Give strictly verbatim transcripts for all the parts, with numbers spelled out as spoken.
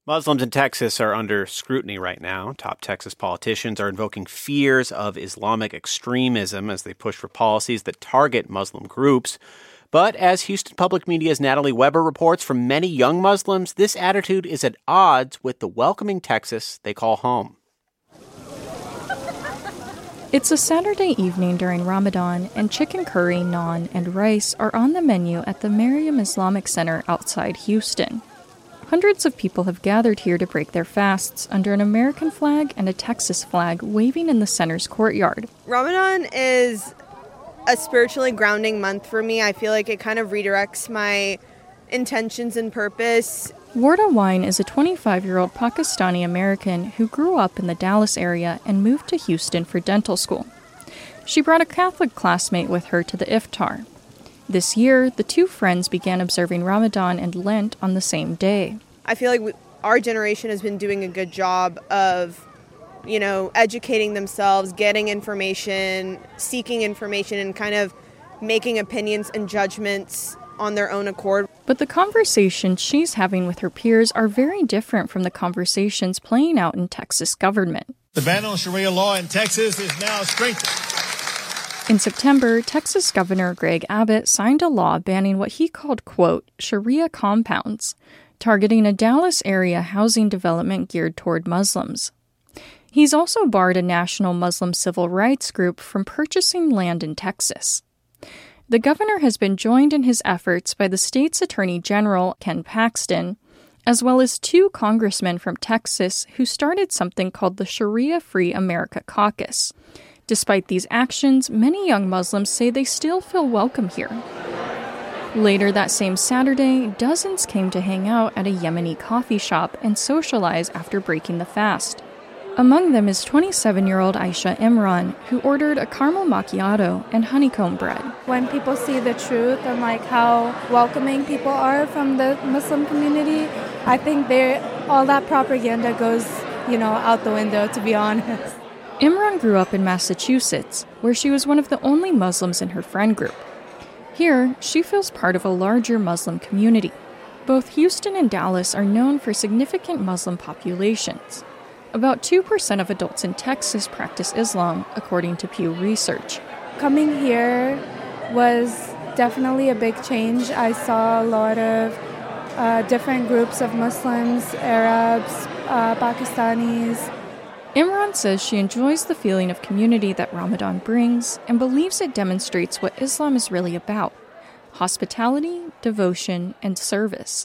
Muslims in Texas are under scrutiny right now. Top Texas politicians are invoking fears of Islamic extremism as they push for policies that target Muslim groups. But as Houston Public Media's Natalie Weber reports, for many young Muslims, this attitude is at odds with the welcoming Texas they call home. It's a Saturday evening during Ramadan, and chicken curry, naan, and rice are on the menu at the Mariam Islamic Center outside Houston. Hundreds of people have gathered here to break their fasts under an American flag and a Texas flag waving in the center's courtyard. Ramadan is a spiritually grounding month for me. I feel like it kind of redirects my intentions and purpose. Warda Wine is a twenty-five-year-old Pakistani-American who grew up in the Dallas area and moved to Houston for dental school. She brought a Catholic classmate with her to the iftar. This year, the two friends began observing Ramadan and Lent on the same day. I feel like we, our generation has been doing a good job of, you know, educating themselves, getting information, seeking information, and kind of making opinions and judgments on their own accord. But the conversations she's having with her peers are very different from the conversations playing out in Texas government. The ban on Sharia law in Texas is now strengthened. In September, Texas Governor Greg Abbott signed a law banning what he called, quote, Sharia compounds, targeting a Dallas area housing development geared toward Muslims. He's also barred a national Muslim civil rights group from purchasing land in Texas. The governor has been joined in his efforts by the state's Attorney General, Ken Paxton, as well as two congressmen from Texas who started something called the Sharia Free America Caucus. Despite these actions, many young Muslims say they still feel welcome here. Later that same Saturday, dozens came to hang out at a Yemeni coffee shop and socialize after breaking the fast. Among them is twenty-seven-year-old Aisha Imran, who ordered a caramel macchiato and honeycomb bread. When people see the truth and like how welcoming people are from the Muslim community, I think they all that propaganda goes, you know, out the window, to be honest. Imran grew up in Massachusetts, where she was one of the only Muslims in her friend group. Here, she feels part of a larger Muslim community. Both Houston and Dallas are known for significant Muslim populations. About two percent of adults in Texas practice Islam, according to Pew Research. Coming here was definitely a big change. I saw a lot of uh, different groups of Muslims, Arabs, uh, Pakistanis. Imran says she enjoys the feeling of community that Ramadan brings and believes it demonstrates what Islam is really about: hospitality, devotion, and service.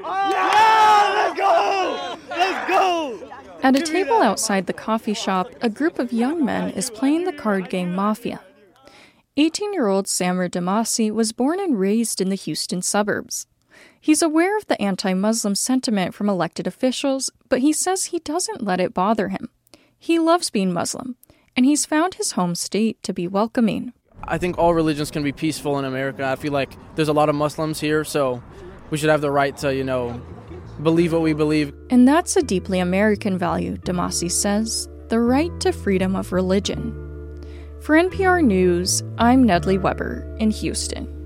Yeah, let's go! Let's go! At a table outside the coffee shop, a group of young men is playing the card game Mafia. eighteen-year-old Samir Damasi was born and raised in the Houston suburbs. He's aware of the anti-Muslim sentiment from elected officials, but he says he doesn't let it bother him. He loves being Muslim, and he's found his home state to be welcoming. I think all religions can be peaceful in America. I feel like there's a lot of Muslims here, so we should have the right to, you know, believe what we believe. And that's a deeply American value, Damasi says, the right to freedom of religion. For N P R News, I'm Natalie Weber in Houston.